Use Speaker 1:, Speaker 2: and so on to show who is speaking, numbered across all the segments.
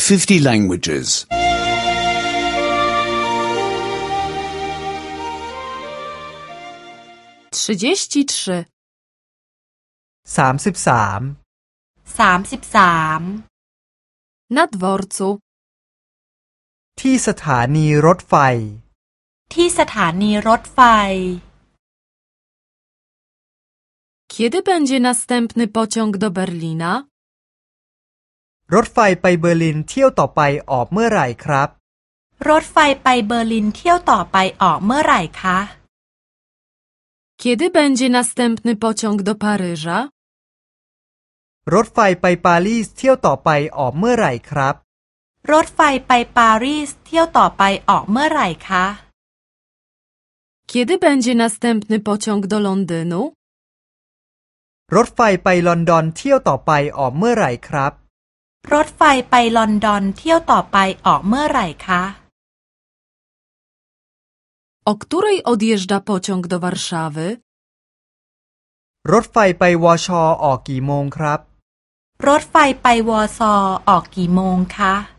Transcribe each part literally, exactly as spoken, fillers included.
Speaker 1: fifty languages.
Speaker 2: 33
Speaker 3: สามสิบสาม
Speaker 4: สามสิบสาม
Speaker 2: Na dworcu
Speaker 3: ที่สถานีรถไฟ
Speaker 4: ที่สถานีรถไฟ
Speaker 2: Kiedy będzie następny pociąg do Berlina?
Speaker 3: รถไฟไปเบอร์ลินเที่ยวต่อไปออกเมื่อไหร่ครับ
Speaker 4: รถไฟไปเบอร์ลินเที่ยวต่อไปออกเมื่อไหร่คะ
Speaker 2: Kiedy będzie następny pociąg do Paryża?
Speaker 3: รถไฟไปปารีสเที่ยวต่อไปออกเมื่อไหร่ครับ
Speaker 4: รถไฟไปปารีสเที่ยวต่อไปออกเมื่อไหร่คะ
Speaker 2: Kiedy będzie następny pociąg do Londynu?
Speaker 3: รถไฟไปลอนดอนเที่ยวต่อไปออกเมื่อไหร่ครับ
Speaker 4: รถไฟไปลอนดอนเที่ยวต่อไปออกเมื่อไหร่คะ
Speaker 2: O której odjeżdża pociąg do Warszawy?
Speaker 3: รถไฟไปวอชอออกกี่โมงครับ
Speaker 4: รถไฟไปวอซอออกกี่โมงคะ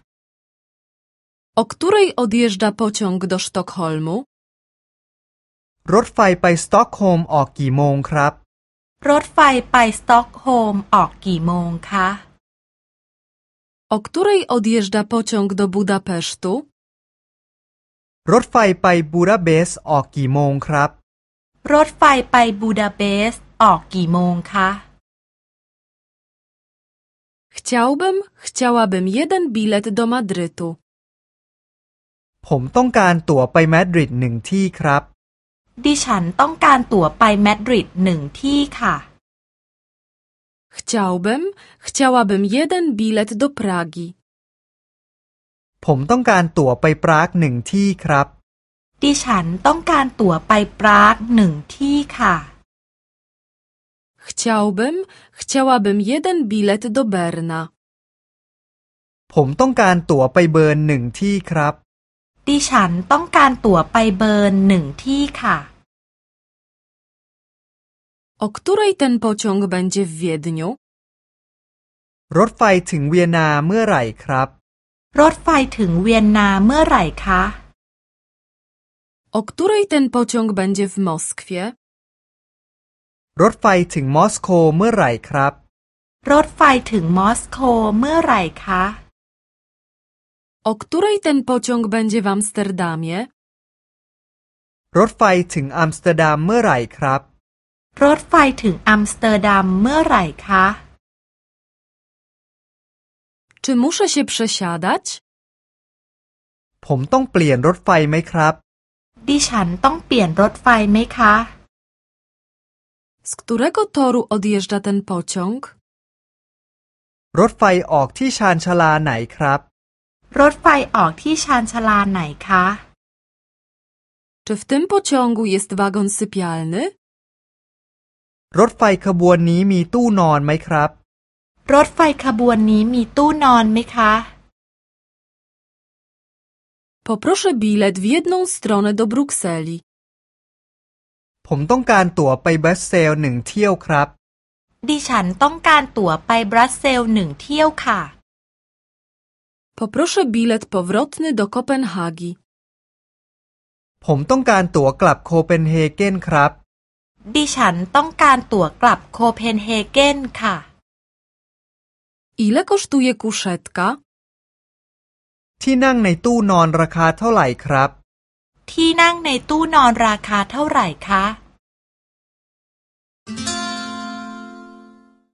Speaker 2: O której odjeżdża pociąg do Sztokholmu?
Speaker 3: รถไฟไปสต็อกโฮล์มออกกี่โมงครับ
Speaker 4: รถไฟไปสต็อกโฮล์มออกกี่โมงคะ
Speaker 2: O której odjeżdża pociąg do Budapesztu?
Speaker 3: รถไฟไปบูดาเปสต์ออกกี่โมงครับ
Speaker 4: รถไฟไปบูดาเปสต์ออกกี่โมงคะ
Speaker 2: Chciałbym, chciałabym jeden bilet do Madrytu.
Speaker 3: ผมต้องการตั๋วไปมาดริดหนึ่งที่ครับ
Speaker 4: ดิฉันต้องการตั๋วไปมาดริดหนึ่งที่ค่ะ
Speaker 2: Chciałbym, chciałabym jeden bilet do Pragi.
Speaker 3: ผมต้องการตั๋วไปปรากหนึ่งที่ครับ
Speaker 4: ดิฉันต้องการตั๋วไปปรากหนึ่งที่ค่ะ
Speaker 2: Chciałbym, chciałabym jeden bilet do Berna.
Speaker 3: ผมต้องการตั๋วไปเบิร์นหนึ่งที่ครับ
Speaker 4: ดิฉันต้องการตั๋วไปเบิร์นหนึ่งที่ค่ะ
Speaker 2: O której ten pociąg będzie w Wiedniu?
Speaker 3: รถไฟถึงเวียนนาเมื่อไหร่ครับ
Speaker 4: รถไฟถึงเวียนนาเมื่อไหร่คะ
Speaker 2: O której ten pociąg będzie w Moskwie?
Speaker 3: รถไฟถึงมอสโกเมื่อไหร่ครับ
Speaker 4: รถไฟถึงมอสโกเมื่อไหร่คะ
Speaker 2: O której ten pociąg będzie w Amsterdamie?
Speaker 3: รถไฟถึงอัมสเตอร์ดัมเมื่อไหร่ครับ
Speaker 4: รถไฟถึงอัมสเตอร์ดัมเมื่อไหร่คะ
Speaker 2: Czy muszę się przesiadać?
Speaker 3: ผมต้องเปลี่ยนรถไฟไหมครับ
Speaker 4: ดิฉันต้องเปลี่ยนรถไฟไหมคะ
Speaker 2: Z którego toru odjeżdża ten pociąg?
Speaker 3: รถไฟออกที่ชานชาลาไหนครับ
Speaker 4: รถไฟออกที่ชานชาลาไหนคะ
Speaker 2: Czy w tym pociągu jest wagon sypialny?
Speaker 3: รถไฟขบวนนี้มีตู้นอนไหมครับ
Speaker 4: รถไฟขบวนนี้มีตู้นอนไหมคะ
Speaker 2: Poproszę bilet w jedną stronę do Brukseli.
Speaker 3: ผมต้องการตั๋วไปบรัสเซลส์หนึ่งเที่ยวครับ
Speaker 4: ดิฉันต้องการตั๋วไปบรัสเซลส์หนึ่งเที่ยวค่ะ
Speaker 2: Poproszę bilet powrotny do Kopenhagi.
Speaker 3: ผมต้องการตั๋วกลับโคเปนเฮเกนครับ
Speaker 4: ดิฉันต้องการตั๋วกลับโคเปนเฮเกนค่ะ
Speaker 2: Ile kosztuje kuszetka?
Speaker 3: ที่นั่งในตู้นอนราคาเท่าไหร่ครับ
Speaker 4: ที่นั่งในตู้นอนราคาเท่าไหร่คะ